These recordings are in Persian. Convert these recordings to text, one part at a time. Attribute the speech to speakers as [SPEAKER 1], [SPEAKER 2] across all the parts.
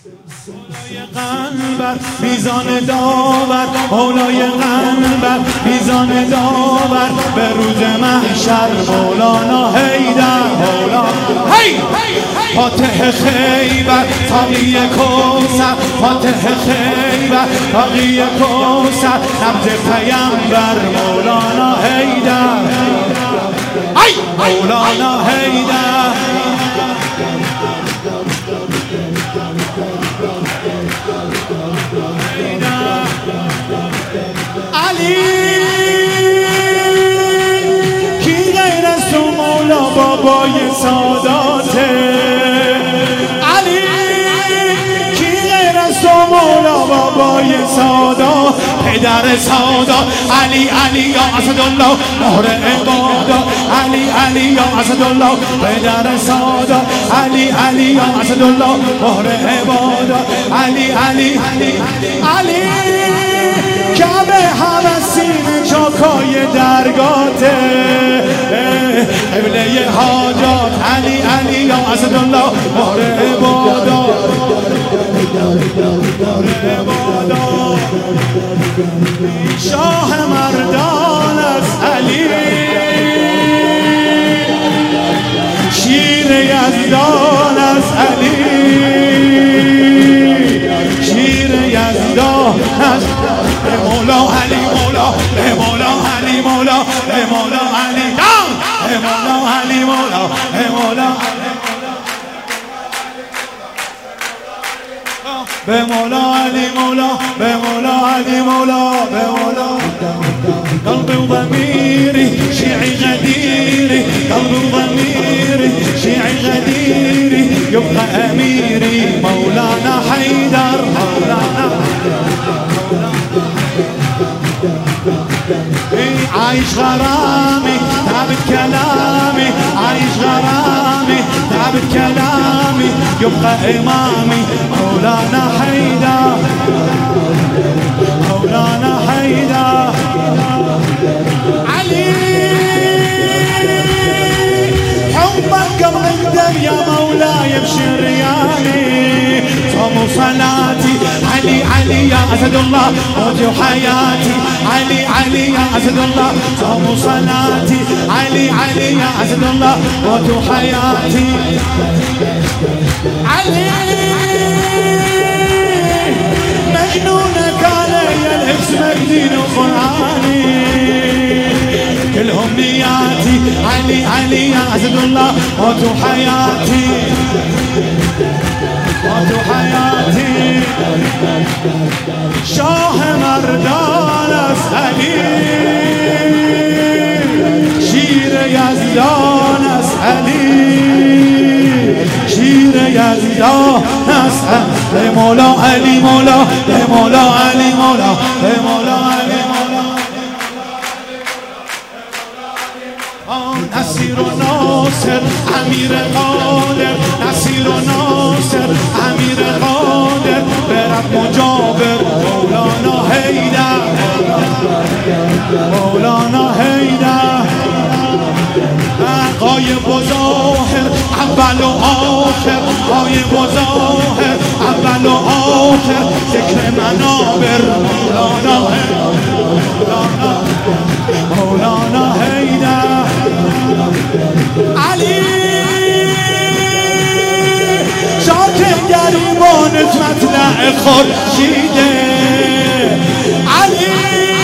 [SPEAKER 1] قلبر میزان داور، مولای قلبر میزان داور، به روز محشر مولانا حیدر، مولانا فاتح خیبر تاقی کوثر، فاتح خیبر تاقی کوثر، رمز پیامبر مولانا حیدر، مولانا حیدر. علی کی غیر از تو مولا بابای ساداته، علی کی غیر از تو مولا بابای سادا، پدر سادا، علی علی یا اسدالله مهر عبادا، علی علی یا اسدالله پدر سادا، علی علی یا اسدالله مهر عبادا، علی علی علی کعبه حوثین چاکای درگاته، قبله حاجات، علی علی یا اسدالله مهر عبادا، شاه مردان است علی، شیر یزدان است علی، شیر یزدان است مولا علی، مولا مولا علی، مولا مولا علی، مولا علی، مولا مولا به مولا علی، مولا به مولا علی، مولا به مولا. قلبي وضميري شيعي غديري، قلبي وضميري شيعي غديري، يبقى اميري مولانا حيدر، مولانا عايش غرامي تعبت كلامي، عايش غرامي تعبت كلامي، يبقى امامي مولانا حيدر، مولانا حيدر. علي حبك قبل الدم يا مولاي بشرياني، صوم صلاتي علي علي يا اسد الله موتي وحياتي، علي علي يا اسد الله صوم صلاتي، علي علي يا اسد الله موتي وحياتي، علي مجنونك علي الاسم دين وقراني، كلهم نياتي، علي علي يا اسد الله موت وحياتي، موت وحياتي، شاه مردان است علی، شیر یزدان است علی، شیر یزدان است علی، مولا علی، مولا مولا علی، مولا مولا علی، نصیر و ناصر امیر قادر، نصیر و ناصر امیر قادر، برب مجابر مولانا حیدر، مولانا حیدر، غایب و ظاهر اول و آخر، غایب و ظاهر اول و آخر، ذکر منابر مولانا مولانا مولانا حیدر. علی شاکر گریبانت مطلع خورشیده، علی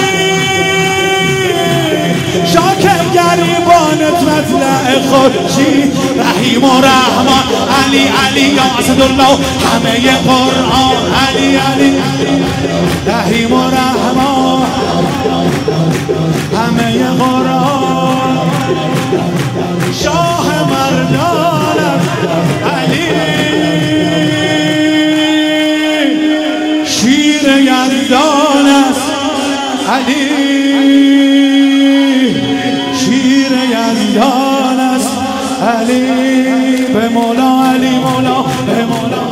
[SPEAKER 1] شاکر گریبانت مطلع خورشید، رحیم و رحمان، علی علی یا اسدالله همه قرآن، علی علی رحیم و رحمان همه قرآن، شاه مردان علی، شیر یزدان است علی، شیر یزدان است علی، به مولا علی، مولا به مولا